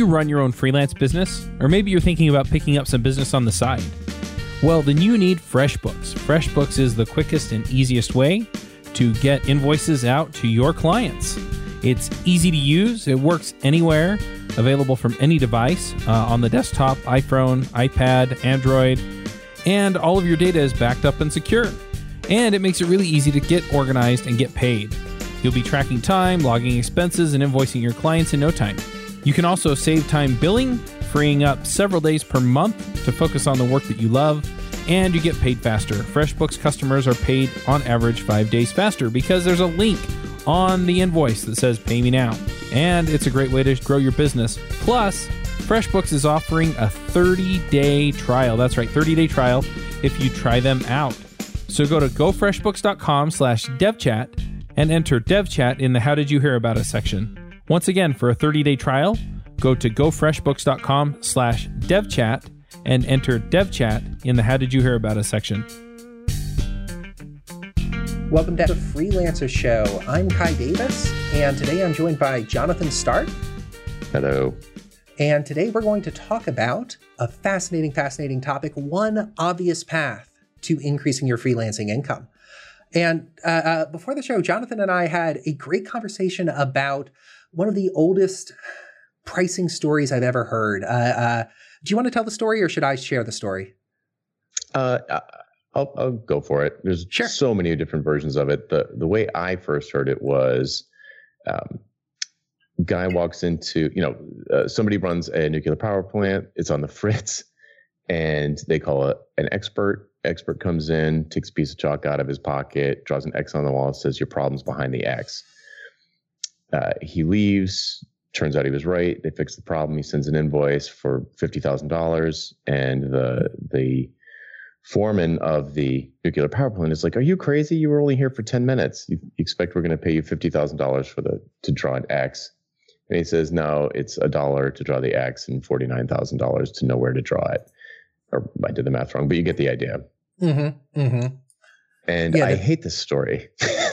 you run your own freelance business? Or maybe you're thinking about picking up some business on the side? Well, then you need FreshBooks. FreshBooks is the quickest and easiest way to get invoices out to your clients. It's easy to use. It works anywhere, available from any device on the desktop, iPhone, iPad, Android, and all of your data is backed up and secure. And it makes it really easy to get organized and get paid. You'll be tracking time, logging expenses, and invoicing your clients in no time. You can also save time billing, freeing up several days per month to focus on the work that you love, and you get paid faster. FreshBooks customers are paid on average 5 days faster because there's a link on the invoice that says pay me now. And it's a great way to grow your business. Plus, FreshBooks is offering a 30-day trial. That's right, 30-day trial if you try them out. So go to gofreshbooks.com/devchat and enter devchat in the How Did You Hear About Us section. Once again, for a 30-day trial, go to gofreshbooks.com/devchat and enter devchat in the How Did You Hear About Us section. Welcome to the Freelancer Show. I'm Kai Davis, and today I'm joined by Jonathan Stark. Hello. And today we're going to talk about a fascinating topic, one obvious path to increasing your freelancing income. And before the show, Jonathan and I had a great conversation about one of the oldest pricing stories I've ever heard. Do you want to tell the story, or should I share the story? I'll go for it. There's so many different versions of it. The way I first heard it was, guy walks into, somebody runs a nuclear power plant. It's on the fritz, and they call it an expert. Expert comes in, takes a piece of chalk out of his pocket, draws an X on the wall, and says, your problem's behind the X. He leaves. Turns out he was right. They fix the problem. He sends an invoice for $50,000, and the foreman of the nuclear power plant is like, "Are you crazy? You were only here for 10 minutes. You expect we're going to pay you $50,000 to draw an X?" And he says, "No, it's $1 to draw the X and $49,000 to know where to draw it." Or I did the math wrong, but you get the idea. Mm-hmm. Mm-hmm. And I hate this story.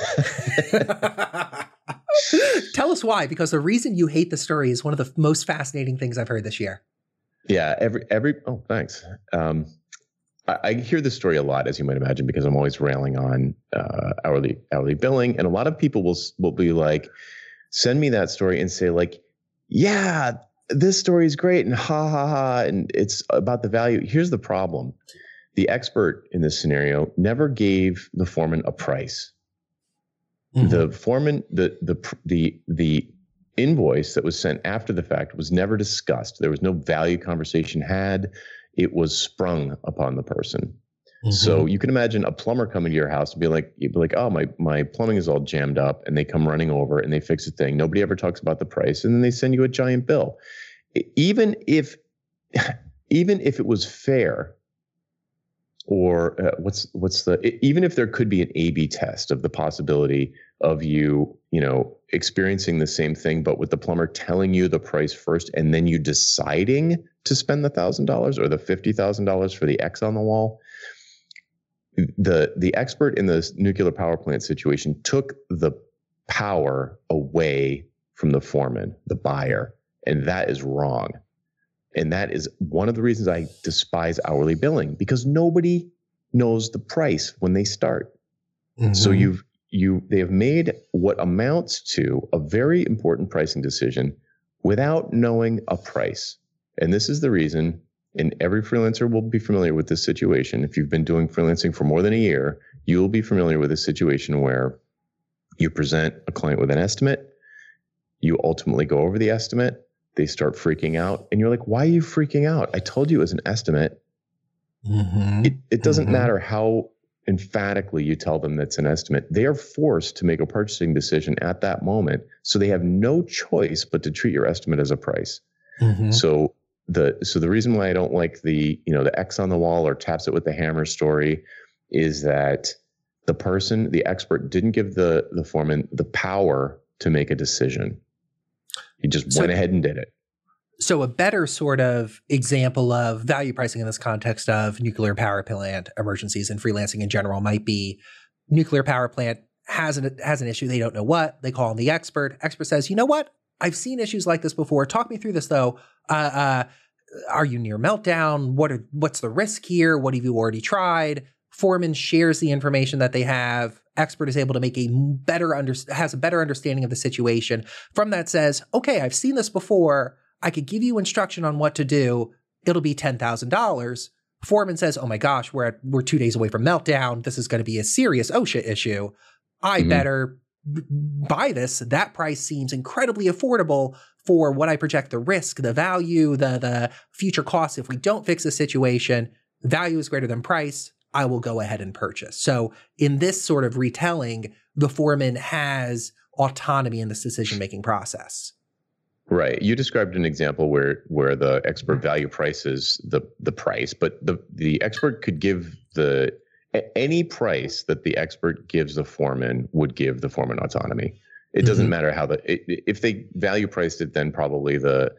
Tell us why, because the reason you hate the story is one of the most fascinating things I've heard this year. Yeah, oh, thanks. I hear this story a lot, as you might imagine, because I'm always railing on hourly billing, and a lot of people will be like, send me that story and say like, yeah, this story is great, and ha ha ha, and it's about the value. Here's the problem: the expert in this scenario never gave the foreman a price. Mm-hmm. The foreman, the invoice that was sent after the fact was never discussed. There was no value conversation had. It was sprung upon the person. Mm-hmm. So you can imagine a plumber coming to your house and you'd be like, oh, my plumbing is all jammed up, and they come running over and they fix the thing. Nobody ever talks about the price, and then they send you a giant bill. Even if it was fair, or even if there could be an A/B test of the possibility of you experiencing the same thing, but with the plumber telling you the price first, and then you deciding to spend the $1,000 or the $50,000 for the X on the wall, the expert in this nuclear power plant situation took the power away from the foreman, the buyer, and that is wrong. And that is one of the reasons I despise hourly billing, because nobody knows the price when they start. Mm-hmm. So they have made what amounts to a very important pricing decision without knowing a price. And this is the reason, and every freelancer will be familiar with this situation. If you've been doing freelancing for more than a year, you'll be familiar with a situation where you present a client with an estimate, you ultimately go over the estimate, they start freaking out, and you're like, why are you freaking out? I told you it was an estimate. Mm-hmm. It doesn't mm-hmm. matter how emphatically you tell them that's an estimate. They are forced to make a purchasing decision at that moment. So they have no choice but to treat your estimate as a price. Mm-hmm. So the reason why I don't like the X on the wall or taps it with the hammer story is that the expert didn't give the foreman the power to make a decision. He just went ahead and did it. So a better sort of example of value pricing in this context of nuclear power plant emergencies and freelancing in general might be nuclear power plant has an issue. They don't know what. They call in the expert. Expert says, you know what? I've seen issues like this before. Talk me through this though. Are you near meltdown? What's the risk here? What have you already tried? Foreman shares the information that they have. Expert is able to make has a better understanding of the situation. From that says, okay, I've seen this before. I could give you instruction on what to do. It'll be $10,000. Foreman says, oh my gosh, we're 2 days away from meltdown. This is going to be a serious OSHA issue. I better buy this. That price seems incredibly affordable for what I project the risk, the value, the future costs. If we don't fix the situation, value is greater than price. I will go ahead and purchase. So in this sort of retelling, the foreman has autonomy in this decision-making process. Right. You described an example where the expert value prices the price, but the expert could give any price that the expert gives the foreman would give the foreman autonomy. It doesn't matter how if they value priced it, then probably the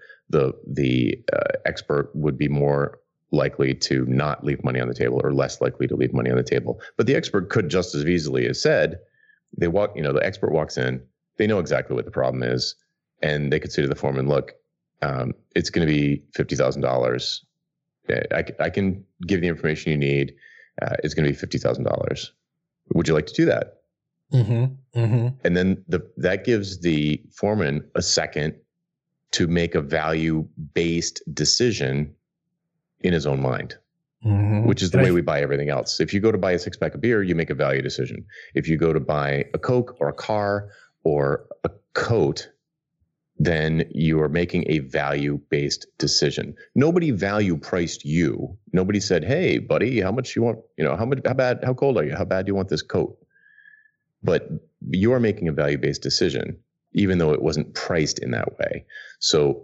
expert would be more likely to not leave money on the table or less likely to leave money on the table. But the expert could just as easily have said, the expert walks in, they know exactly what the problem is, and they could say to the foreman, look, it's going to be $50,000. I can give the information you need. It's going to be $50,000. Would you like to do that? And then that gives the foreman a second to make a value-based decision in his own mind, which is the way we buy everything else. If you go to buy a 6-pack of beer, you make a value decision. If you go to buy a Coke or a car or a coat, then you are making a value-based decision. Nobody value priced you. Nobody said, hey, buddy, how much you want? How cold are you? How bad do you want this coat? But you are making a value-based decision, even though it wasn't priced in that way. So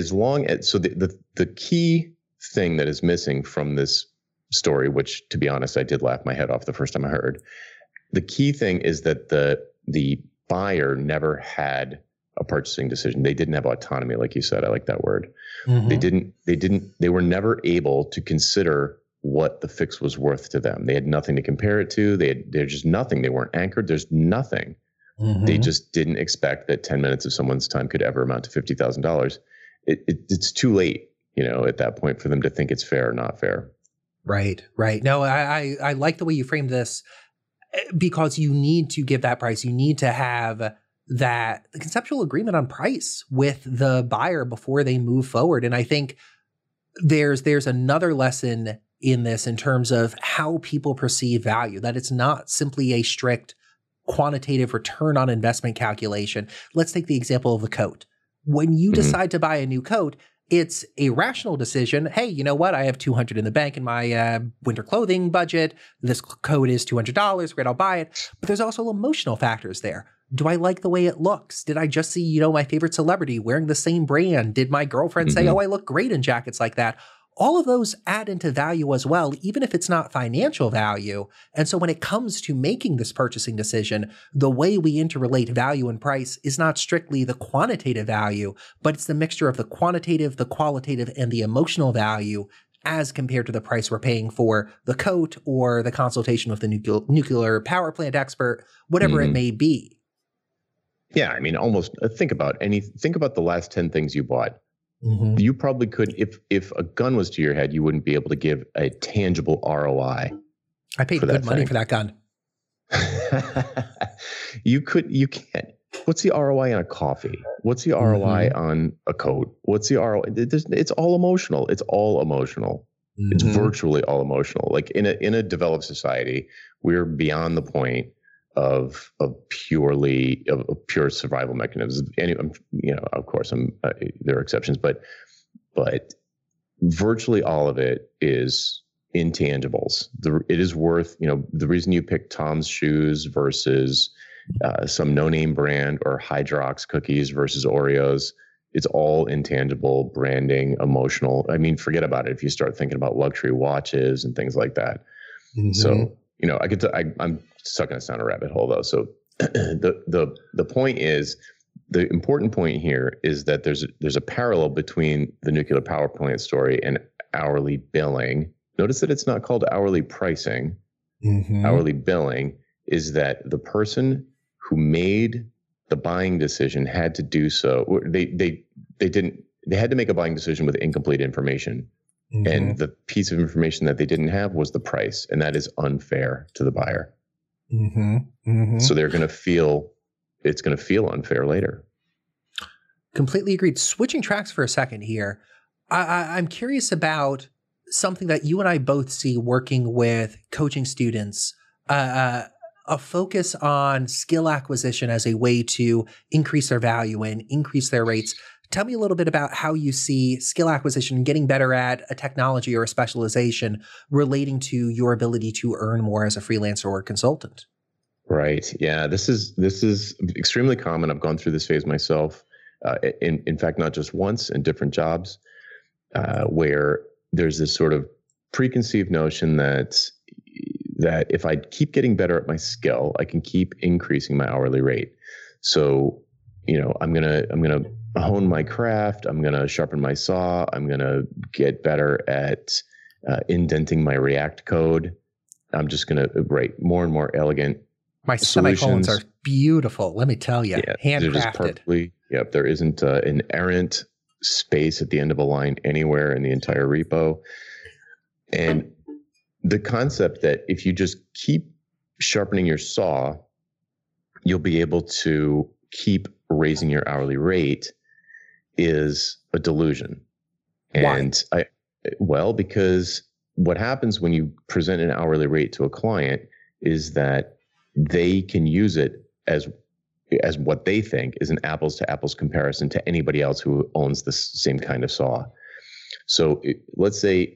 the key thing that is missing from this story, which to be honest, I did laugh my head off the first time I heard, the key thing is that the buyer never had a purchasing decision. They didn't have autonomy, like you said. I like that word. They were never able to consider what the fix was worth to them. They had nothing to compare it to. There's just nothing. They weren't anchored. There's nothing. They just didn't expect that 10 minutes of someone's time could ever amount to $50,000. It's too late, at that point for them to think it's fair or not fair. Right. No, I like the way you framed this, because you need to give that price. You need to have that conceptual agreement on price with the buyer before they move forward. And I think there's another lesson in this in terms of how people perceive value, that it's not simply a strict quantitative return on investment calculation. Let's take the example of the coat. When you decide to buy a new coat, it's a rational decision. Hey, you know what? I have $200 in the bank in my winter clothing budget. This coat is $200. Great, I'll buy it. But there's also emotional factors there. Do I like the way it looks? Did I just see, my favorite celebrity wearing the same brand? Did my girlfriend say, oh, I look great in jackets like that? All of those add into value as well, even if it's not financial value. And so when it comes to making this purchasing decision, the way we interrelate value and price is not strictly the quantitative value, but it's the mixture of the quantitative, the qualitative, and the emotional value as compared to the price we're paying for the coat or the consultation with the nuclear power plant expert, whatever it may be. Yeah, I mean, almost think about the last 10 things you bought. You probably could, if a gun was to your head, you wouldn't be able to give a tangible ROI. I paid good money for that gun. You can't. What's the ROI on a coffee? What's the ROI on a coat? What's the ROI? It's all emotional. It's all emotional. It's virtually all emotional. Like in a developed society, we're beyond the point of pure survival mechanisms. Of course, there are exceptions, but virtually all of it is intangibles. It is worth, the reason you pick Tom's shoes versus some no-name brand or Hydrox cookies versus Oreos. It's all intangible, branding, emotional. I mean, forget about it if you start thinking about luxury watches and things like that. So, I'm sucking us down a rabbit hole though. So the point is, the important point here is that there's a parallel between the nuclear power plant story and hourly billing. Notice that it's not called hourly pricing. Hourly billing is that the person who made the buying decision had to do so. They had to make a buying decision with incomplete information. Mm-hmm. And the piece of information that they didn't have was the price. And that is unfair to the buyer. Mm-hmm. Mm-hmm. So it's going to feel unfair later. Completely agreed. Switching tracks for a second here. I'm curious about something that you and I both see working with coaching students, a focus on skill acquisition as a way to increase their value and increase their rates. Tell me a little bit about how you see skill acquisition, getting better at a technology or a specialization relating to your ability to earn more as a freelancer or consultant. Right. Yeah. This is extremely common. I've gone through this phase myself. In fact, not just once, in different jobs, where there's this sort of preconceived notion that if I keep getting better at my skill, I can keep increasing my hourly rate. So, I'm gonna hone my craft. I'm gonna sharpen my saw. I'm gonna get better at indenting my React code. I'm just gonna write more and more elegant. My semicolons are beautiful. Let me tell you, handcrafted. Yep, there isn't an errant space at the end of a line anywhere in the entire repo. And the concept that if you just keep sharpening your saw, you'll be able to keep raising your hourly rate is a delusion. And why? Because what happens when you present an hourly rate to a client is that they can use it as what they think is an apples to apples comparison to anybody else who owns the same kind of saw. So let's say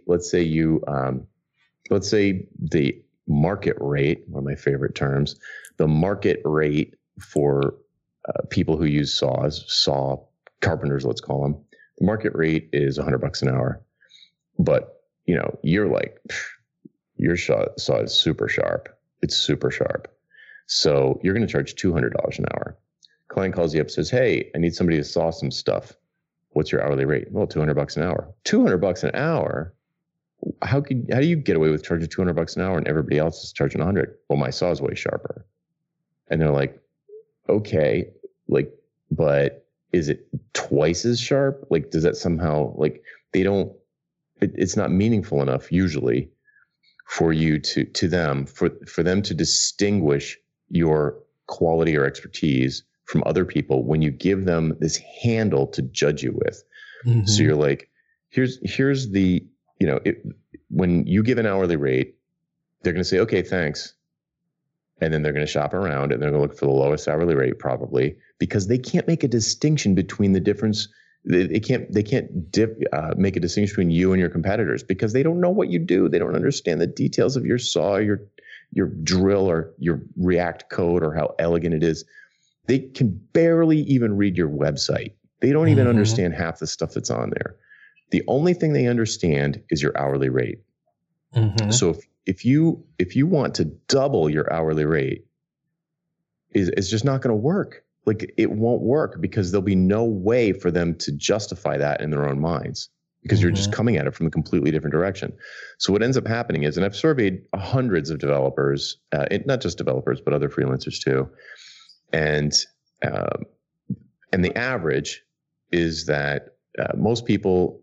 the market rate, one of my favorite terms, the market rate for people who use saw carpenters, let's call them, the market rate is $100 an hour. But you're like, your saw is super sharp. It's super sharp. So you're going to charge $200 an hour. Client calls you up, says, "Hey, I need somebody to saw some stuff. What's your hourly rate?" Well, $200 an hour. $200 an hour. How do you get away with charging $200 an hour and everybody else is charging $100? Well, my saw is way sharper. And they're like, okay, but is it twice as sharp? Does that somehow it's not meaningful enough usually for you to them to distinguish your quality or expertise from other people when you give them this handle to judge you with. Mm-hmm. So you're like, here's the, when you give an hourly rate, they're going to say, okay, thanks. And then they're going to shop around and they're going to look for the lowest hourly rate probably, because they can't make a distinction between the difference. They can't make a distinction between you and your competitors because they don't know what you do. They don't understand the details of your saw, your drill, or your React code, or how elegant it is. They can barely even read your website. They don't even understand half the stuff that's on there. The only thing they understand is your hourly rate. Mm-hmm. So if you want to double your hourly rate, it's just not going to work. It won't work because there'll be no way for them to justify that in their own minds because you're just coming at it from a completely different direction. So what ends up happening is, and I've surveyed hundreds of developers, not just developers, but other freelancers too. And the average is that most people,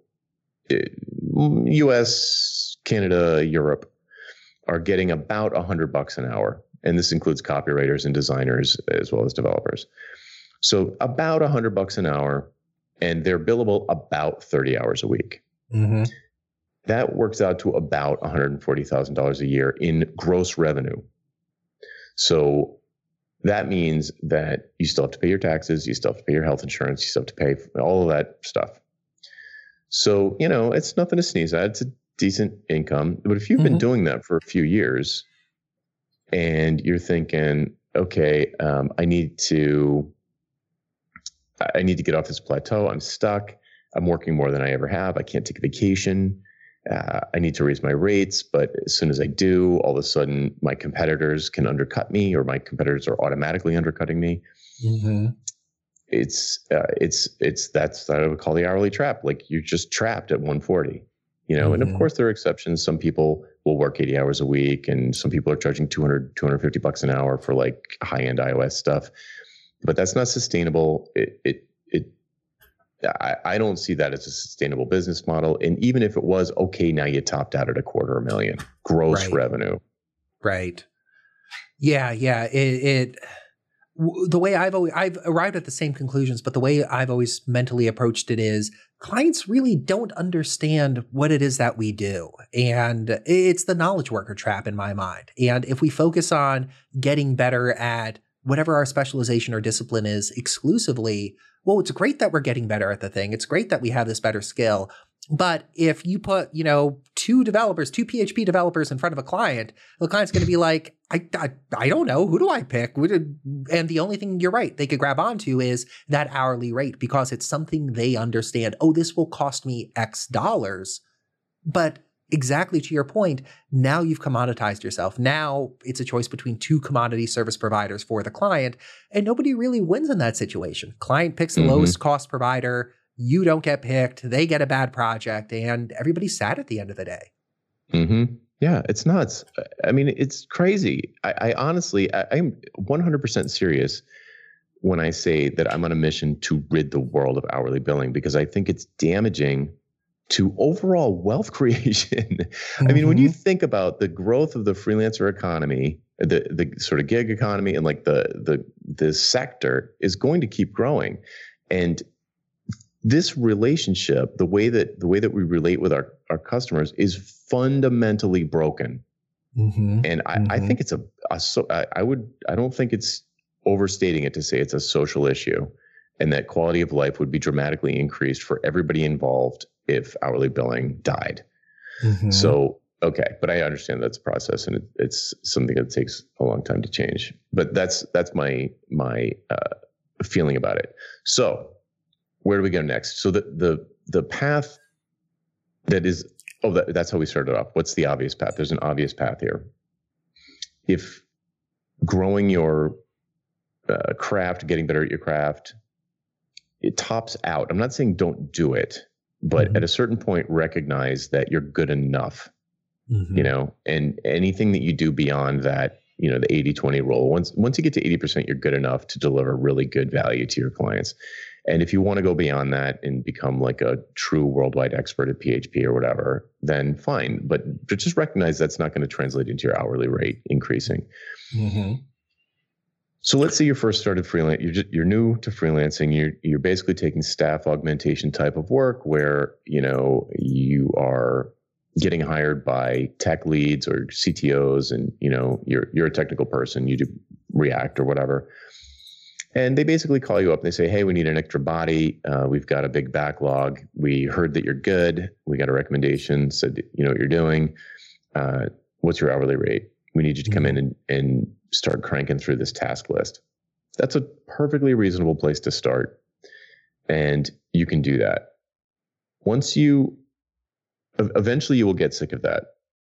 US, Canada, Europe, are getting about $100 an hour. And this includes copywriters and designers as well as developers. So about $100 an hour, and they're billable about 30 hours a week. Mm-hmm. That works out to about $140,000 a year in gross revenue. So that means that you still have to pay your taxes, you still have to pay your health insurance, you still have to pay for all of that stuff. So, it's nothing to sneeze at. It's a decent income. But if you've been doing that for a few years and you're thinking, okay, I need to get off this plateau. I'm stuck. I'm working more than I ever have. I can't take a vacation. I need to raise my rates, but as soon as I do, all of a sudden my competitors can undercut me, or my competitors are automatically undercutting me. Mm-hmm. That's what I would call the hourly trap. You're just trapped at 140, and of course there are exceptions. Some people will work 80 hours a week, and some people are charging $250 an hour for high-end iOS stuff. but that's not sustainable. I don't see that as a sustainable business model. And even if it was, okay, now you topped out at $250,000 gross revenue. Right. Yeah. The way I've arrived at the same conclusions, but the way I've always mentally approached it is clients really don't understand what it is that we do. And it's the knowledge worker trap in my mind. And if we focus on getting better at whatever our specialization or discipline is exclusively, well, it's great that we're getting better at the thing. It's great that we have this better skill. But if you put, two PHP developers in front of a client, the client's going to be like, I don't know. Who do I pick? And the only thing, you're right, they could grab onto is that hourly rate because it's something they understand. Oh, this will cost me X dollars. But exactly to your point, now you've commoditized yourself. Now it's a choice between two commodity service providers for the client, and nobody really wins in that situation. Client picks the lowest cost provider. You don't get picked. They get a bad project, and everybody's sad at the end of the day. Yeah, it's nuts. I mean, it's crazy. I honestly, I'm 100% serious when I say that I'm on a mission to rid the world of hourly billing, because I think it's damaging to overall wealth creation. I mean, when you think about the growth of the freelancer economy, the sort of gig economy, and like the sector is going to keep growing. And this relationship, the way that we relate with our customers is fundamentally broken. And I think it's I don't think it's overstating it to say it's a social issue, and that quality of life would be dramatically increased for everybody involved if hourly billing died. So, okay, but I understand that's a process, and it's something that takes a long time to change. But that's my feeling about it. So, where do we go next? So the path that is, that's how we started off. What's the obvious path? There's an obvious path here. If growing your craft, getting better at your craft, it tops out. I'm not saying don't do it, but at a certain point, recognize that you're good enough, and anything that you do beyond that, the 80-20 rule, once you get to 80%, you're good enough to deliver really good value to your clients. And if you want to go beyond that and become like a true worldwide expert at PHP or whatever, then fine. But just recognize that's not going to translate into your hourly rate increasing. So let's say you first started freelance. You're new to freelancing. You're basically taking staff augmentation type of work where you are getting hired by tech leads or CTOs, and you're a technical person. You do React or whatever. And they basically call you up and they say, hey, we need an extra body. We've got a big backlog. We heard that you're good. We got a recommendation, said, you know what you're doing. What's your hourly rate? We need you to come in and start cranking through this task list. That's a perfectly reasonable place to start. And you can do that. Eventually you will get sick of that.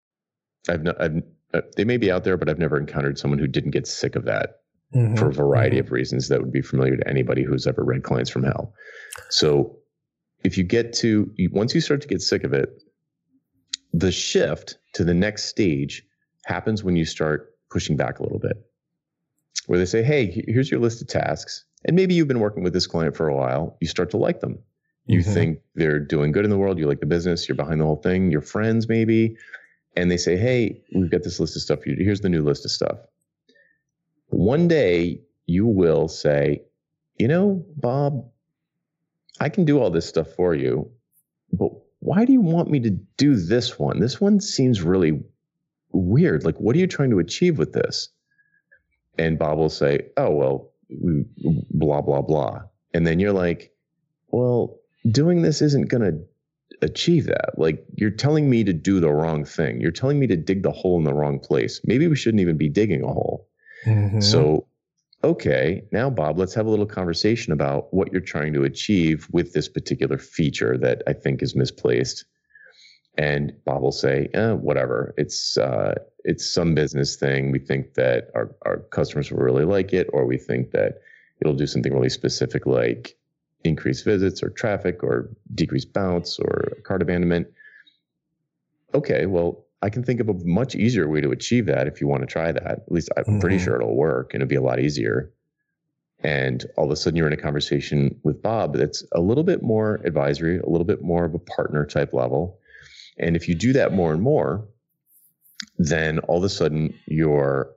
They may be out there, but I've never encountered someone who didn't get sick of that. For a variety of reasons that would be familiar to anybody who's ever read Clients from Hell. So if once you start to get sick of it, the shift to the next stage happens when you start pushing back a little bit, where they say, hey, here's your list of tasks. And maybe you've been working with this client for a while. You start to like them. You think they're doing good in the world. You like the business. You're behind the whole thing. You're friends maybe. And they say, hey, we've got this list of stuff for you. Here's the new list of stuff. One day you will say, Bob, I can do all this stuff for you, but why do you want me to do this one? This one seems really weird. Like, what are you trying to achieve with this? And Bob will say, oh, well, blah, blah, blah. And then you're like, well, doing this isn't going to achieve that. Like, you're telling me to do the wrong thing. You're telling me to dig the hole in the wrong place. Maybe we shouldn't even be digging a hole. So, okay, now, Bob, let's have a little conversation about what you're trying to achieve with this particular feature that I think is misplaced. And Bob will say, whatever, it's some business thing. We think that our customers will really like it, or we think that it'll do something really specific like increase visits or traffic or decrease bounce or cart abandonment. Okay, well, I can think of a much easier way to achieve that if you want to try that. At least I'm pretty sure it'll work and it'll be a lot easier. And all of a sudden you're in a conversation with Bob that's a little bit more advisory, a little bit more of a partner type level. And if you do that more and more, then all of a sudden you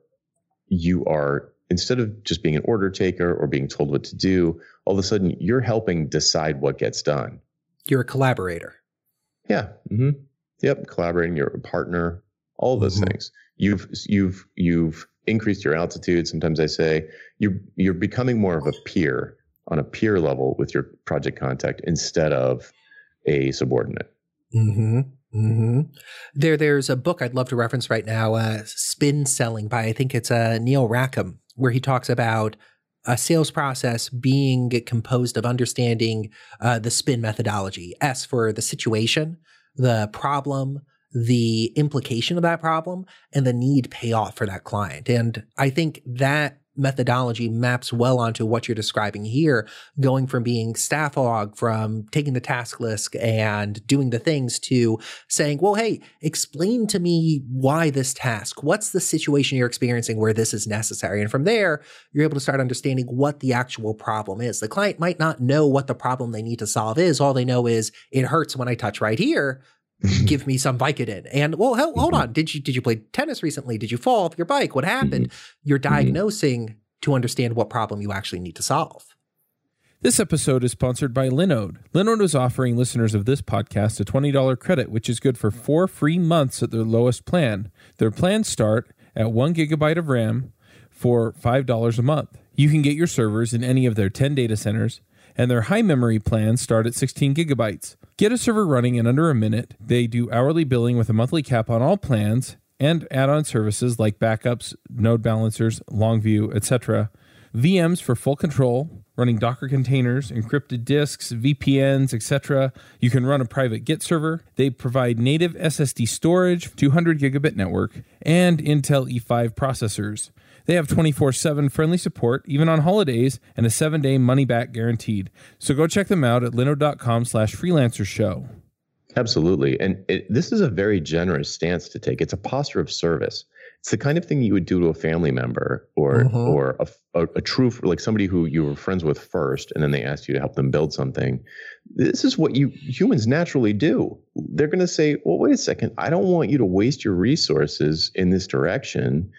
are, instead of just being an order taker or being told what to do, all of a sudden you're helping decide what gets done. You're a collaborator. Yeah. Mm-hmm. Yep. Collaborating, you're a partner, all of those things. You've increased your altitude. Sometimes I say you're becoming more of a peer, on a peer level with your project contact instead of a subordinate. Mm-hmm. Mm-hmm. There's a book I'd love to reference right now, Spin Selling by, I think it's Neil Rackham, where he talks about a sales process being composed of understanding the spin methodology. S for the situation, the problem, the implication of that problem, and the need payoff for that client. And I think that methodology maps well onto what you're describing here, going from being staff aug, from taking the task list and doing the things, to saying, well, hey, explain to me why this task, what's the situation you're experiencing where this is necessary? And from there, you're able to start understanding what the actual problem is. The client might not know what the problem they need to solve is. All they know is it hurts when I touch right here. Give me some Vicodin. And well, hold on. Did you play tennis recently? Did you fall off your bike? What happened? You're diagnosing to understand what problem you actually need to solve. This episode is sponsored by Linode. Linode is offering listeners of this podcast a $20 credit, which is good for 4 free months at their lowest plan. Their plans start at 1 gigabyte of RAM for $5 a month. You can get your servers in any of their 10 data centers, and their high memory plans start at 16 gigabytes. Get a server running in under a minute. They do hourly billing with a monthly cap on all plans and add-on services like backups, node balancers, Longview, etc. VMs for full control, running Docker containers, encrypted disks, VPNs, etc. You can run a private Git server. They provide native SSD storage, 200 gigabit network, and Intel E5 processors. They have 24/7 friendly support, even on holidays, and a 7-day money-back guaranteed. So go check them out at linode.com/freelancershow. Absolutely. And this is a very generous stance to take. It's a posture of service. It's the kind of thing you would do to a family member or a true, like somebody who you were friends with first, and then they asked you to help them build something. This is what humans naturally do. They're going to say, well, wait a second. I don't want you to waste your resources in this direction.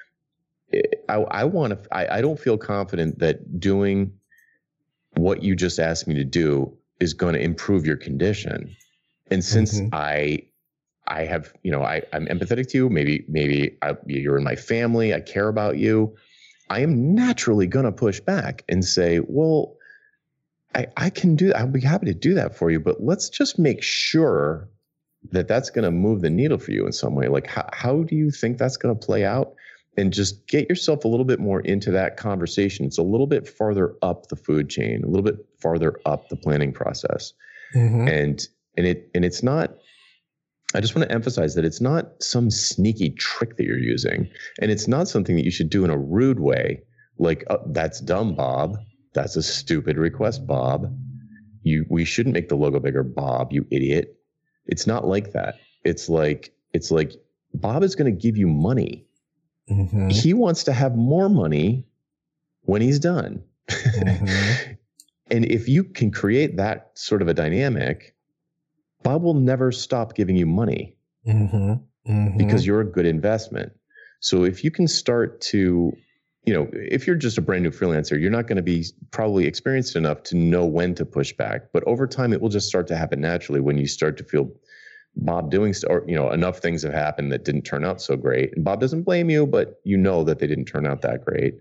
I don't feel confident that doing what you just asked me to do is going to improve your condition. And since I have, I'm empathetic to you, maybe you're in my family, I care about you, I am naturally going to push back and say, well, I can do that. I'll be happy to do that for you, but let's just make sure that that's going to move the needle for you in some way. Like, how do you think that's going to play out? And just get yourself a little bit more into that conversation. It's a little bit farther up the food chain, a little bit farther up the planning process. And it's not, I just want to emphasize that it's not some sneaky trick that you're using. And it's not something that you should do in a rude way. Like, oh, that's dumb, Bob. That's a stupid request, Bob. We shouldn't make the logo bigger, Bob, you idiot. It's not like that. It's like Bob is going to give you money. He wants to have more money when he's done. And if you can create that sort of a dynamic, Bob will never stop giving you money because you're a good investment. So if you can start to, if you're just a brand new freelancer, you're not going to be probably experienced enough to know when to push back. But over time, it will just start to happen naturally when you start to feel Bob doing or enough things have happened that didn't turn out so great, and Bob doesn't blame you, but that they didn't turn out that great.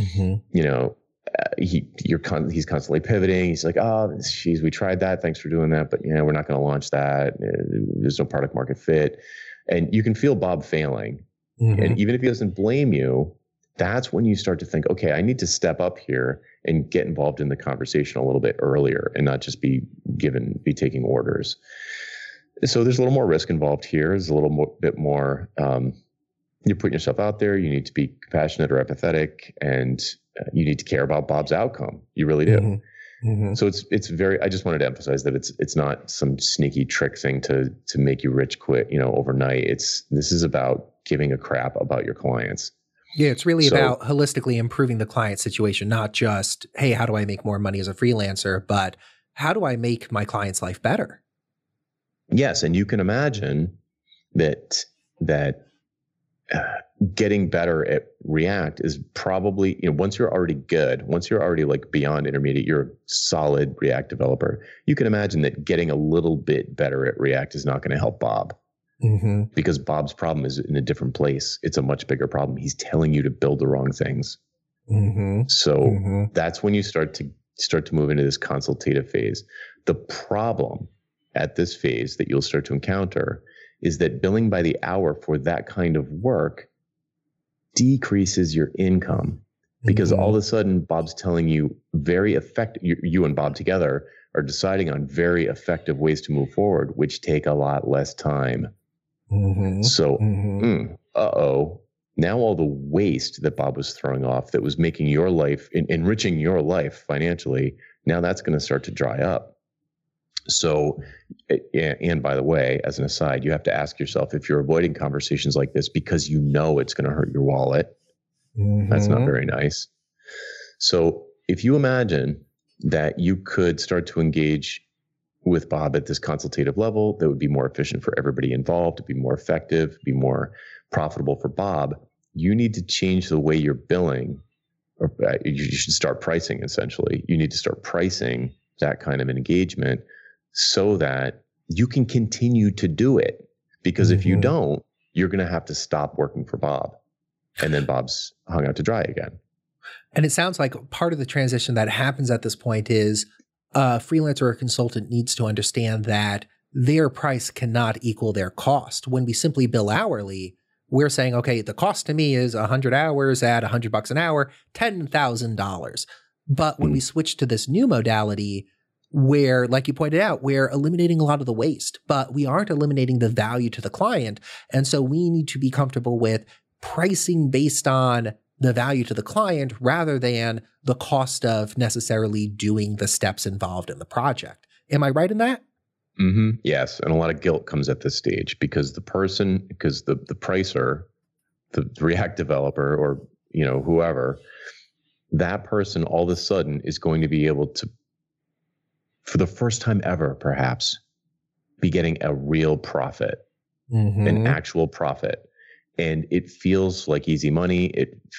He's constantly pivoting. He's like, oh, geez, we tried that. Thanks for doing that, but we're not going to launch that. There's no product market fit, and you can feel Bob failing. And even if he doesn't blame you, that's when you start to think, okay, I need to step up here and get involved in the conversation a little bit earlier, and not just be taking orders. So there's a little more risk involved here. There's a little bit more, you're putting yourself out there. You need to be compassionate or empathetic, and you need to care about Bob's outcome. You really do. So it's very, I just wanted to emphasize that it's not some sneaky trick thing to make you rich quick, overnight. This is about giving a crap about your clients. Yeah, it's really about holistically improving the client situation, not just, hey, how do I make more money as a freelancer, but how do I make my client's life better? Yes, and you can imagine that getting better at React is probably, once you're already good, once you're already like beyond intermediate, you're a solid React developer. You can imagine that getting a little bit better at React is not going to help Bob. Because Bob's problem is in a different place. It's a much bigger problem. He's telling you to build the wrong things. So that's when you start to move into this consultative phase. The problem at this phase that you'll start to encounter is that billing by the hour for that kind of work decreases your income, because all of a sudden Bob's telling you very effective, you and Bob together are deciding on very effective ways to move forward, which take a lot less time. So, now all the waste that Bob was throwing off that was making your life, enriching your life financially, now that's going to start to dry up. So, and by the way, as an aside, you have to ask yourself if you're avoiding conversations like this because you know it's going to hurt your wallet. That's not very nice. So if you imagine that you could start to engage with Bob at this consultative level, that would be more efficient for everybody involved, to be more effective, be more profitable for Bob, you need to change the way you're billing, or you should start pricing, essentially. You need to start pricing that kind of an engagement so that you can continue to do it. Because if you don't, you're going to have to stop working for Bob. And then Bob's hung out to dry again. And it sounds like part of the transition that happens at this point is a freelancer or consultant needs to understand that their price cannot equal their cost. When we simply bill hourly, we're saying, okay, the cost to me is 100 hours at $100 an hour, $10,000. But when we switch to this new modality where, like you pointed out, we're eliminating a lot of the waste, but we aren't eliminating the value to the client. And so we need to be comfortable with pricing based on the value to the client rather than the cost of necessarily doing the steps involved in the project. Am I right in that? Yes. And a lot of guilt comes at this stage because the pricer, the React developer, or, whoever, that person all of a sudden is going to be able to, for the first time ever, perhaps, be getting a real profit, an actual profit. And it feels like easy money.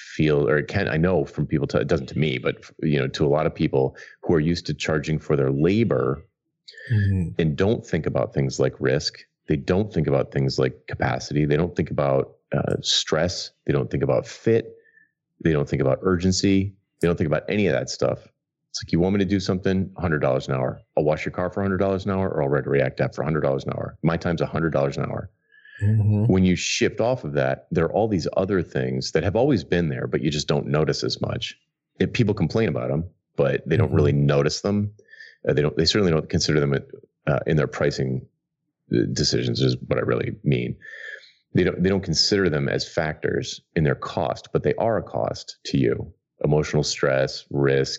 I know from people, it doesn't to me, but to a lot of people who are used to charging for their labor and don't think about things like risk. They don't think about things like capacity. They don't think about stress. They don't think about fit. They don't think about urgency. They don't think about any of that stuff. It's like, you want me to do something, $100 an hour. I'll wash your car for $100 an hour, or I'll write a React app for $100 an hour. My time's $100 an hour. When you shift off of that, there are all these other things that have always been there, but you just don't notice as much. People complain about them, but they don't really notice them. They certainly don't consider them in their pricing decisions, is what I really mean. They don't consider them as factors in their cost, but they are a cost to you. Emotional stress, risk,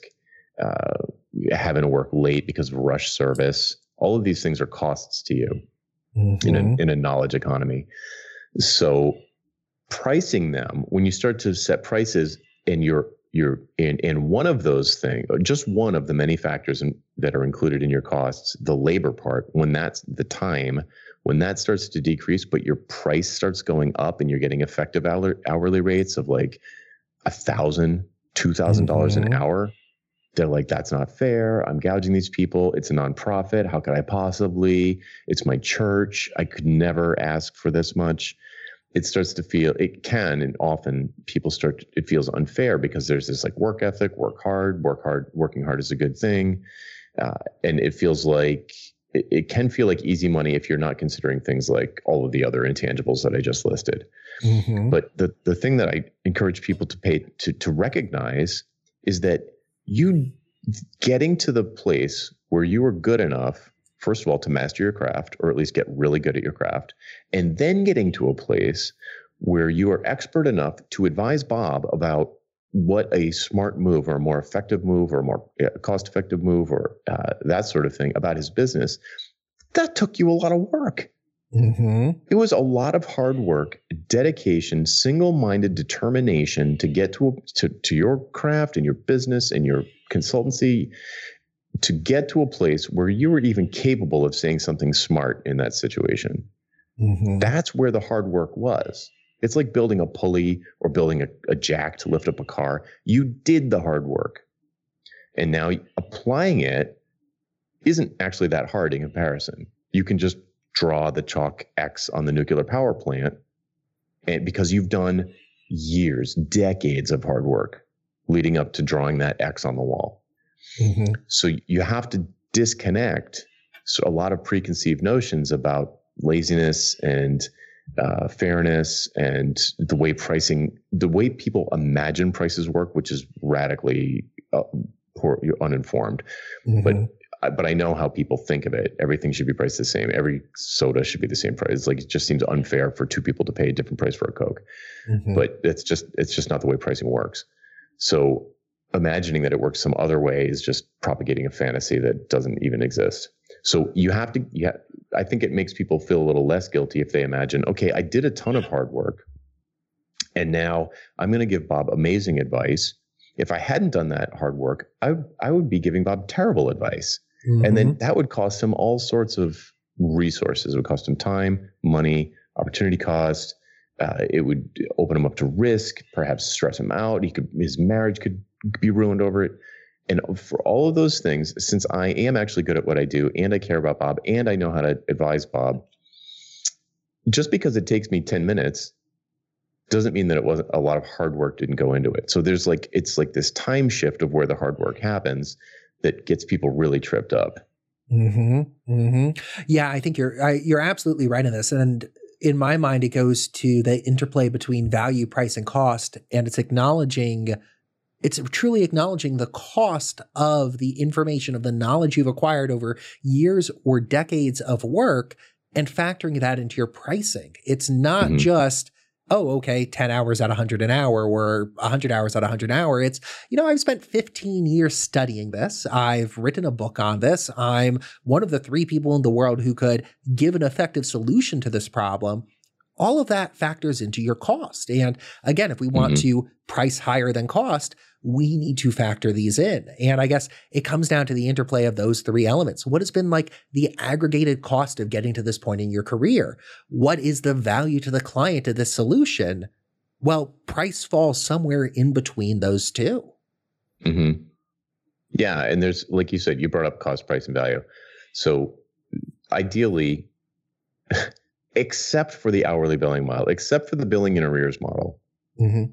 having to work late because of rush service. All of these things are costs to you. In a knowledge economy. So pricing them, when you start to set prices and you're in one of those things, just one of the many factors that are included in your costs, the labor part, when that's the time, when that starts to decrease, but your price starts going up and you're getting effective hourly rates of like $1,000, $2,000 an hour, they're like, that's not fair. I'm gouging these people. It's a nonprofit. How could I possibly? It's my church. I could never ask for this much. It starts to feel, it can, and often it feels unfair because there's this like work ethic, working hard is a good thing. And it feels like, it can feel like easy money if you're not considering things like all of the other intangibles that I just listed. But the thing that I encourage people to recognize is that you getting to the place where you are good enough, first of all, to master your craft, or at least get really good at your craft, and then getting to a place where you are expert enough to advise Bob about what a smart move or a more effective move or a more cost-effective move or that sort of thing about his business, that took you a lot of work. Mm-hmm. It was a lot of hard work, dedication, single-minded determination to get to your craft and your business and your consultancy, to get to a place where you were even capable of saying something smart in that situation. Mm-hmm. That's where the hard work was. It's like building a pulley or building a jack to lift up a car. You did the hard work. And now applying it isn't actually that hard in comparison. You can just draw the chalk X on the nuclear power plant, and because you've done years, decades of hard work leading up to drawing that X on the wall. Mm-hmm. So you have to disconnect a lot of preconceived notions about laziness and fairness and the way people imagine prices work, which is radically poor, uninformed. Mm-hmm. But I know how people think of it. Everything should be priced the same. Every soda should be the same price. Like, it just seems unfair for two people to pay a different price for a Coke. Mm-hmm. But it's just not the way pricing works. So imagining that it works some other way is just propagating a fantasy that doesn't even exist. So I think it makes people feel a little less guilty if they imagine, okay, I did a ton of hard work, and now I'm going to give Bob amazing advice. If I hadn't done that hard work, I would be giving Bob terrible advice. Mm-hmm. And then that would cost him all sorts of resources. It would cost him time, money, opportunity cost. It would open him up to risk, perhaps stress him out. His marriage could be ruined over it. And for all of those things, since I am actually good at what I do, and I care about Bob, and I know how to advise Bob, just because it takes me 10 minutes doesn't mean that it wasn't a lot of hard work didn't go into it. So it's like this time shift of where the hard work happens that gets people really tripped up. Mm-hmm. Mm-hmm. Yeah, I think you're absolutely right in this. And in my mind, it goes to the interplay between value, price, and cost. And it's truly acknowledging the cost of the information, of the knowledge you've acquired over years or decades of work, and factoring that into your pricing. It's not Mm-hmm. just, oh, okay, 10 hours at 100 an hour or 100 hours at 100 an hour. It's, I've spent 15 years studying this. I've written a book on this. I'm one of the 3 people in the world who could give an effective solution to this problem. All of that factors into your cost. And again, if we want Mm-hmm. to price higher than cost, we need to factor these in. And I guess it comes down to the interplay of those 3 elements. What has been like the aggregated cost of getting to this point in your career? What is the value to the client of this solution? Well, price falls somewhere in between those 2. Mm-hmm. Yeah. And there's, like you said, you brought up cost, price, and value. So ideally, except for the hourly billing model, except for the billing in arrears model, Mm-hmm.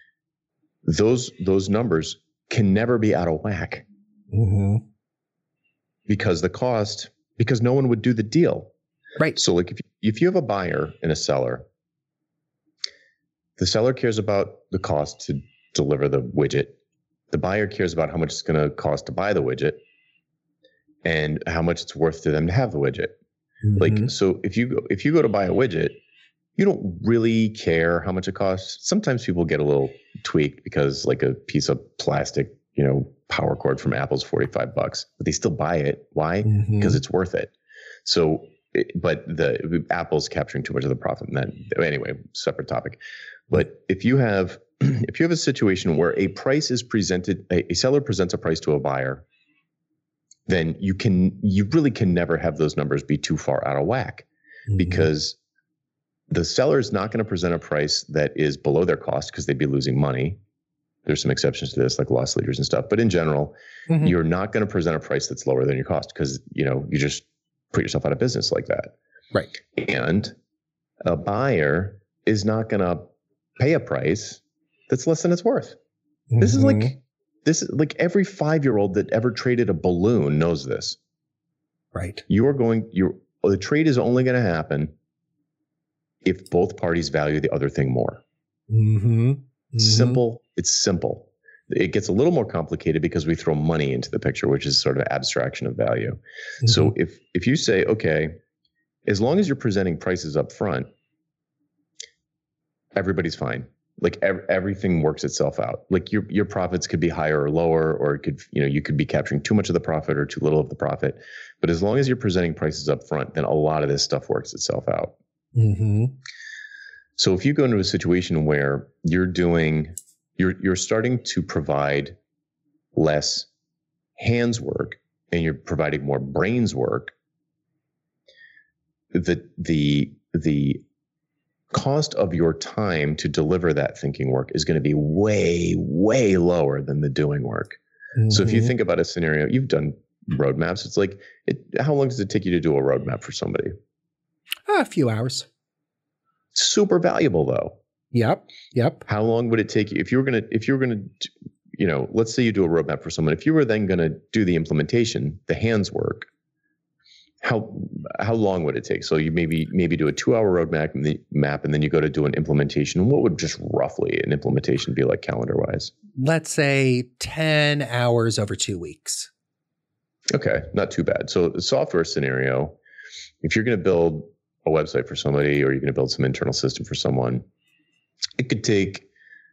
those numbers can never be out of whack. Mm-hmm. Because no one would do the deal. Right. So like if you have a buyer and a seller, the seller cares about the cost to deliver the widget. The buyer cares about how much it's going to cost to buy the widget and how much it's worth to them to have the widget. Mm-hmm. Like, so if you go to buy a widget, you don't really care how much it costs. Sometimes people get a little tweaked because like a piece of plastic, power cord from Apple's $45, but they still buy it. Why? Mm-hmm. Because it's worth it. So, but the Apple's capturing too much of the profit. And that, anyway, separate topic. But if you have a situation where a price is presented, a seller presents a price to a buyer, then you really can never have those numbers be too far out of whack, Mm-hmm. because the seller is not going to present a price that is below their cost because they'd be losing money. There's some exceptions to this, like loss leaders and stuff. But in general, Mm-hmm. you're not going to present a price that's lower than your cost because, you just put yourself out of business like that. Right. And a buyer is not going to pay a price that's less than it's worth. Mm-hmm. This is like every 5-year-old that ever traded a balloon knows this. Right. The trade is only going to happen if both parties value the other thing more. Mm-hmm. Mm-hmm. Simple. It's simple. It gets a little more complicated because we throw money into the picture, which is sort of abstraction of value. Mm-hmm. So if you say, okay, as long as you're presenting prices up front, everybody's fine. Like everything works itself out. Like your profits could be higher or lower, or it could, you could be capturing too much of the profit or too little of the profit. But as long as you're presenting prices up front, then a lot of this stuff works itself out. Mm-hmm. So if you go into a situation where you're starting to provide less hands work and you're providing more brains work, the cost of your time to deliver that thinking work is going to be way, way lower than the doing work. Mm-hmm. So if you think about a scenario, you've done roadmaps. It's like, how long does it take you to do a roadmap for somebody? A few hours. Super valuable though. Yep. How long would it take you if you were going to, let's say you do a roadmap for someone. If you were then going to do the implementation, the hands work, how long would it take? So you maybe do a 2-hour roadmap and then you go to do an implementation. What would just roughly an implementation be like calendar wise? Let's say 10 hours over 2 weeks. Okay, not too bad. So the software scenario, if you're going to build a website for somebody or you're going to build some internal system for someone, it could take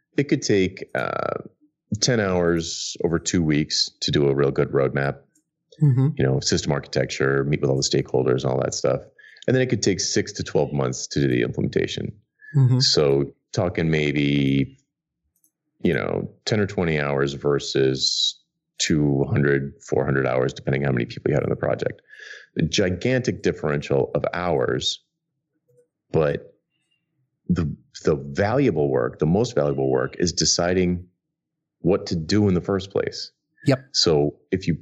10 hours over 2 weeks to do a real good roadmap. Mm-hmm. System architecture, meet with all the stakeholders, all that stuff. And then it could take 6 to 12 months to do the implementation. Mm-hmm. So talking maybe, 10 or 20 hours versus 200, 400 hours, depending how many people you had on the project. A gigantic differential of hours, but the valuable work, the most valuable work is deciding what to do in the first place. Yep. So if you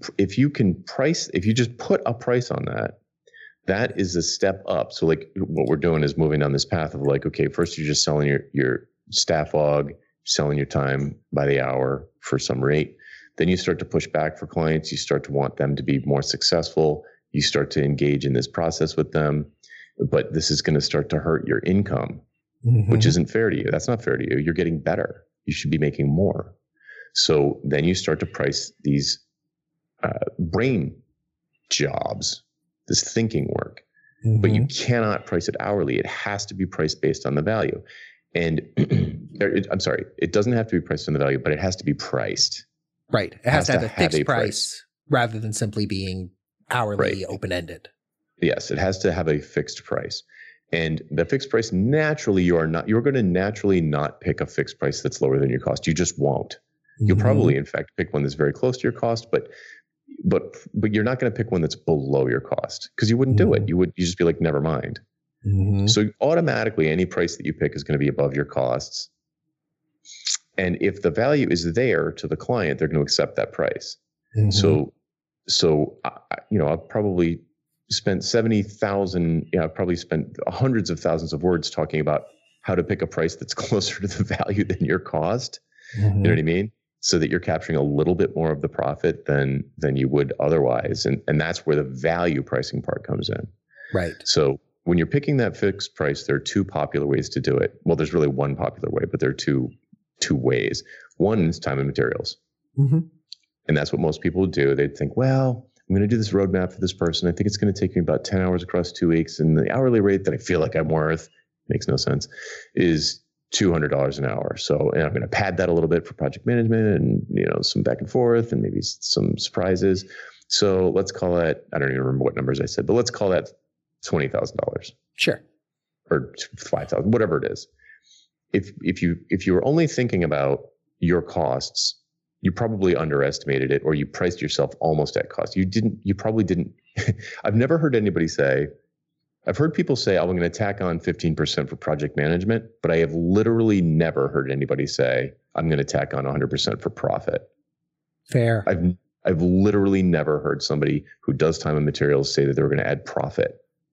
just put a price on that is a step up. So like what we're doing is moving down this path of like, okay, first you're just selling your staff log, selling your time by the hour for some rate. Then you start to push back for clients. You start to want them to be more successful. You start to engage in this process with them, but this is going to start to hurt your income, mm-hmm. which isn't fair to you. That's not fair to you. You're getting better. You should be making more. So then you start to price these brain jobs, this thinking work, mm-hmm. but you cannot price it hourly. It has to be priced based on the value. And it doesn't have to be priced on the value, but it has to be priced. Right. It has to have a fixed price rather than simply being hourly open-ended. Yes, it has to have a fixed price. And the fixed price, naturally, you're going to naturally not pick a fixed price that's lower than your cost. You just won't. You'll probably, in fact, pick one that's very close to your cost, but you're not going to pick one that's below your cost because you wouldn't do it. You just be like, never mind. Mm-hmm. So automatically, any price that you pick is going to be above your costs. And if the value is there to the client, they're going to accept that price. Mm-hmm. So I've probably spent 70,000. I've probably spent hundreds of thousands of words talking about how to pick a price that's closer to the value than your cost. Mm-hmm. You know what I mean? So that you're capturing a little bit more of the profit than you would otherwise. And that's where the value pricing part comes in. Right. So when you're picking that fixed price, there are two popular ways to do it. Well, there's really one popular way, but there are two ways. One is time and materials. Mm-hmm. And that's what most people would do. They'd think, well, I'm going to do this roadmap for this person. I think it's going to take me about 10 hours across 2 weeks. And the hourly rate that I feel like I'm worth, makes no sense, is $200 an hour. So, and I'm going to pad that a little bit for project management and, some back and forth and maybe some surprises. So let's call it, I don't even remember what numbers I said, but let's call that $20,000. Sure. Or 5,000, whatever it is. If you were only thinking about your costs, you probably underestimated it or you priced yourself almost at cost. You probably didn't. I've never heard anybody say, I've heard people say, I'm going to tack on 15% for project management, but I have literally never heard anybody say, I'm going to tack on 100% for profit. Fair. I've literally never heard somebody who does time and materials say that they were going to add profit.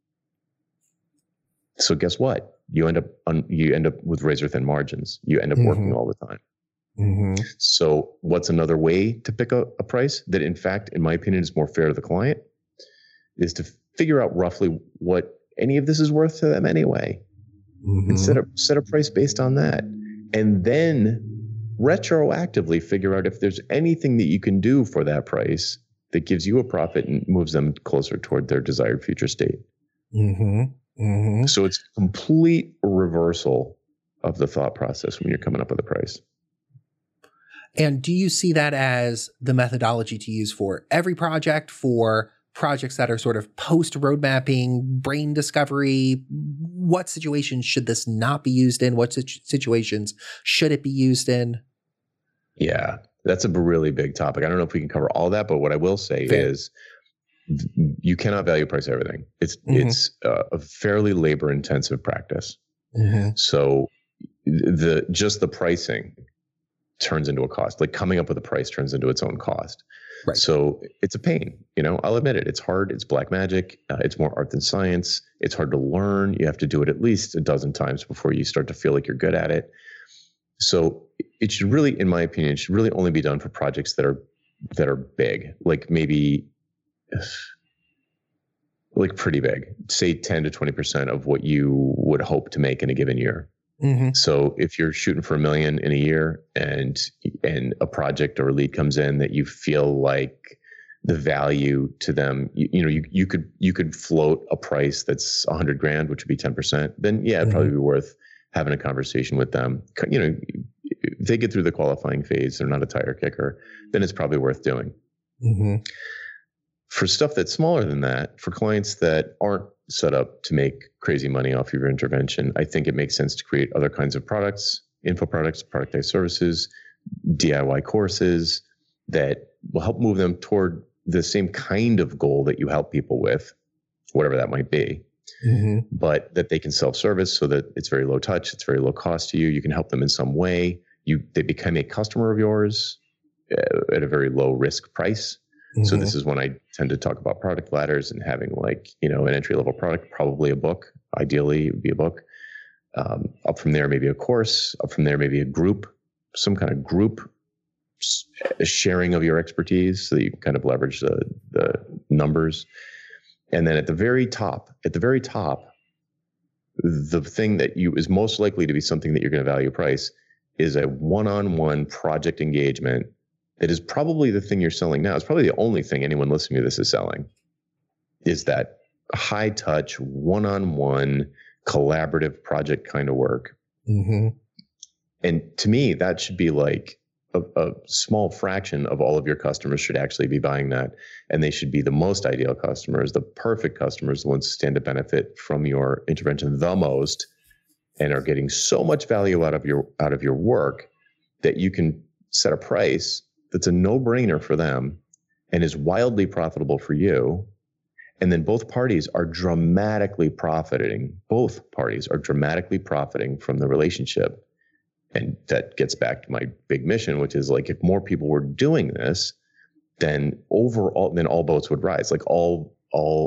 So guess what? You end up with razor thin margins. You end up working all the time. Mm-hmm. So what's another way to pick a price that, in fact, in my opinion, is more fair to the client, is to figure out roughly what any of this is worth to them anyway. Mm-hmm. And set a price based on that. And then retroactively figure out if there's anything that you can do for that price that gives you a profit and moves them closer toward their desired future state. Mm-hmm. Mm-hmm. So it's complete reversal of the thought process when you're coming up with a price. And do you see that as the methodology to use for every project, for projects that are sort of post road mapping, brain discovery? What situations should this not be used in? What situations should it be used in? Yeah, that's a really big topic. I don't know if we can cover all that, but what I will say is you cannot value price everything. It's a fairly labor intensive practice. So just the pricing turns into a cost. Like coming up with a price turns into its own cost. Right. So it's a pain, I'll admit it. It's hard. It's black magic. It's more art than science. It's hard to learn. You have to do it at least a dozen times before you start to feel like you're good at it. So it should really, in my opinion, it should really only be done for projects that are big, like maybe like pretty big, say 10 to 20% of what you would hope to make in a given year. So if you're shooting for $1 million in a year and a project or a lead comes in that you feel like the value to them, you could float a price that's $100,000, which would be 10%, then it'd probably be worth having a conversation with them. If they get through the qualifying phase, they're not a tire kicker, then it's probably worth doing. For stuff that's smaller than that, for clients that aren't set up to make crazy money off of your intervention, I think it makes sense to create other kinds of products, info products, productized services, DIY courses that will help move them toward the same kind of goal that you help people with, whatever that might be. But that they can self-service so that it's very low touch, it's very low cost to you. You can help them in some way. They become a customer of yours at a very low risk price. So this is when I tend to talk about product ladders and having an entry level product, probably a book. Ideally, it would be a book. Up from there, maybe a course. Up from there, maybe a group, some kind of group sharing of your expertise, so that you can kind of leverage the numbers. And then at the very top, the thing that is most likely to be something that you're going to value price is a one-on-one project engagement. That is probably the thing you're selling now. It's probably the only thing anyone listening to this is selling, is that high touch, one-on-one, collaborative project kind of work. And to me, that should be like a small fraction of all of your customers should actually be buying that. And they should be the most ideal customers, the perfect customers, the ones who stand to benefit from your intervention the most and are getting so much value out of your work that you can set a price that's a no-brainer for them and is wildly profitable for you. And then both parties are dramatically profiting. Both parties are dramatically profiting from the relationship. And that gets back to my big mission, which is like, if more people were doing this, then all boats would rise. Like all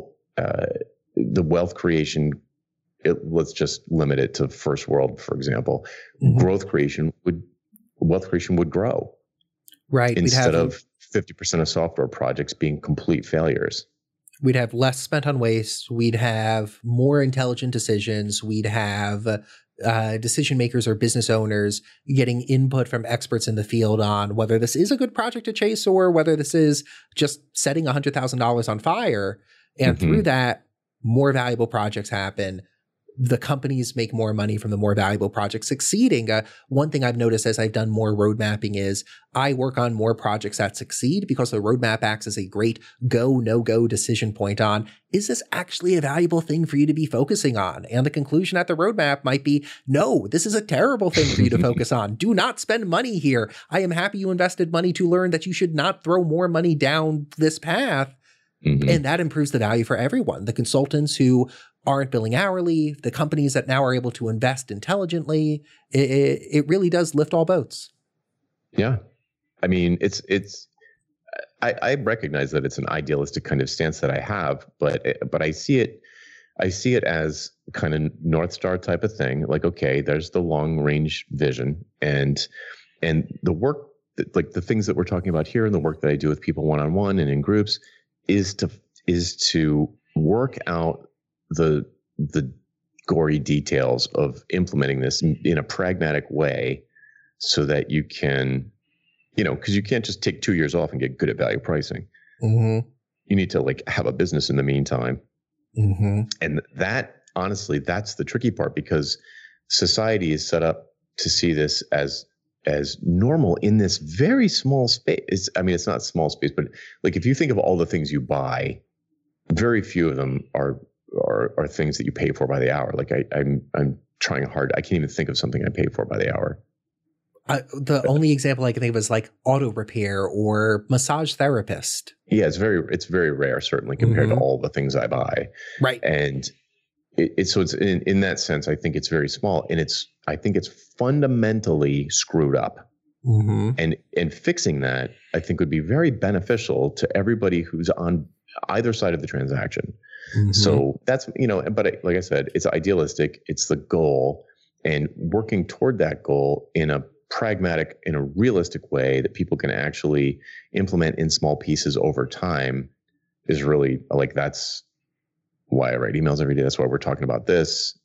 the wealth creation, let's just limit it to first world, for example. Wealth creation would grow. Right. Instead of 50% of software projects being complete failures. We'd have less spent on waste. We'd have more intelligent decisions. We'd have decision makers or business owners getting input from experts in the field on whether this is a good project to chase or whether this is just setting $100,000 on fire. And through that, more valuable projects happen. The companies make more money from the more valuable projects succeeding. One thing I've noticed as I've done more road mapping is I work on more projects that succeed because the roadmap acts as a great go, no-go decision point on, is this actually a valuable thing for you to be focusing on? And the conclusion at the roadmap might be, no, this is a terrible thing for you to focus on. Do not spend money here. I am happy you invested money to learn that you should not throw more money down this path. And that improves the value for everyone. The consultants who aren't billing hourly, the companies that now are able to invest intelligently, it really does lift all boats. Yeah. I mean, I recognize that it's an idealistic kind of stance that I have, but I see it as kind of North Star type of thing. Like, okay, there's the long range vision and the work that, like the things that we're talking about here and the work that I do with people one-on-one and in groups is to work out the gory details of implementing this in a pragmatic way so that you can, because you can't just take 2 years off and get good at value pricing. You need to have a business in the meantime. And that, honestly, that's the tricky part, because society is set up to see this as normal in this very small space. I mean, it's not small space, but like if you think of all the things you buy, very few of them are things that you pay for by the hour. Like I'm trying hard. I can't even think of something I pay for by the hour. The only example I can think of is like auto repair or massage therapist. Yeah, it's very rare, certainly compared to all the things I buy. Right. And it's in that sense, I think it's very small, and I think it's fundamentally screwed up. And fixing that, I think, would be very beneficial to everybody who's on either side of the transaction. So that's, but like I said, it's idealistic. It's the goal, and working toward that goal in a pragmatic, in a realistic way that people can actually implement in small pieces over time is really, like, that's why I write emails every day. That's why we're talking about this.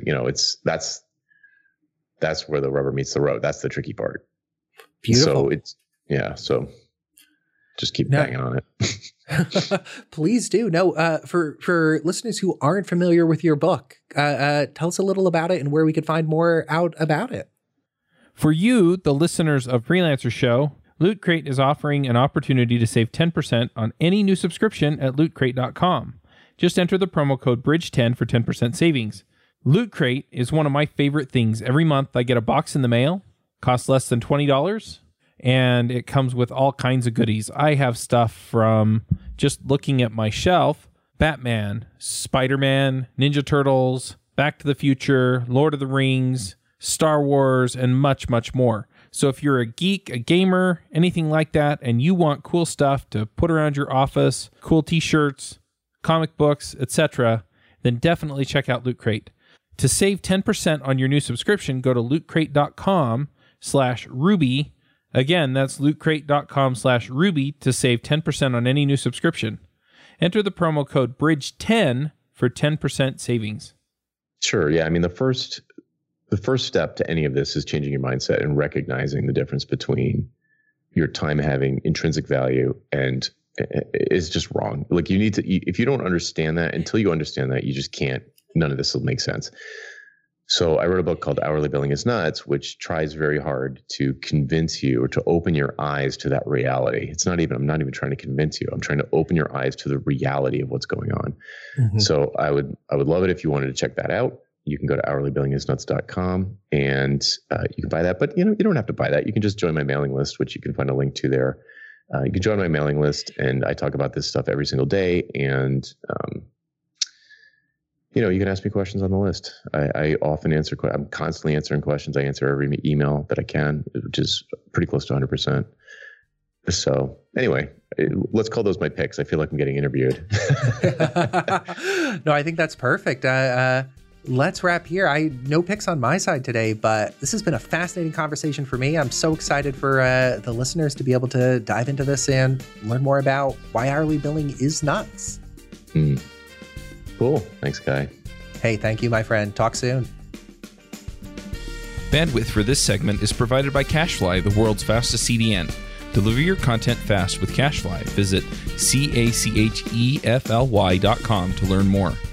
That's where the rubber meets the road. That's the tricky part. Beautiful. So so just keep banging on it. Please do. No, for listeners who aren't familiar with your book, tell us a little about it and where we could find more out about it. For you, the listeners of Freelancer Show, Loot Crate is offering an opportunity to save 10% on any new subscription at lootcrate.com. Just enter the promo code BRIDGE10 for 10% savings. Loot Crate is one of my favorite things. Every month I get a box in the mail, costs less than $20, and it comes with all kinds of goodies. I have stuff from, just looking at my shelf, Batman, Spider-Man, Ninja Turtles, Back to the Future, Lord of the Rings, Star Wars, and much, much more. So if you're a geek, a gamer, anything like that, and you want cool stuff to put around your office, cool t-shirts, comic books, etc., then definitely check out Loot Crate. To save 10% on your new subscription, go to lootcrate.com/Ruby. Again, that's lootcrate.com/Ruby to save 10% on any new subscription. Enter the promo code BRIDGE10 for 10% savings. Sure. Yeah. I mean, the first step to any of this is changing your mindset and recognizing the difference between your time having intrinsic value and is just wrong. Like, you need to, if you don't understand that, until you understand that, you just can't, none of this will make sense. So I wrote a book called Hourly Billing is Nuts, which tries very hard to convince you, or to open your eyes to that reality. I'm not even trying to convince you. I'm trying to open your eyes to the reality of what's going on. So I would love it if you wanted to check that out. You can go to hourlybillingisnuts.com and you can buy that. But you don't have to buy that. You can just join my mailing list, which you can find a link to there. You can join my mailing list, and I talk about this stuff every single day. And you can ask me questions on the list. I often answer. I'm constantly answering questions. I answer every email that I can, which is pretty close to 100%. So anyway, let's call those my picks. I feel like I'm getting interviewed. No, I think that's perfect. Let's wrap here. No picks on my side today, but this has been a fascinating conversation for me. I'm so excited for the listeners to be able to dive into this and learn more about why hourly billing is nuts. Cool. Thanks, Kai. Hey, thank you, my friend. Talk soon. Bandwidth for this segment is provided by CacheFly, the world's fastest CDN. Deliver your content fast with CacheFly. Visit CacheFly.com to learn more.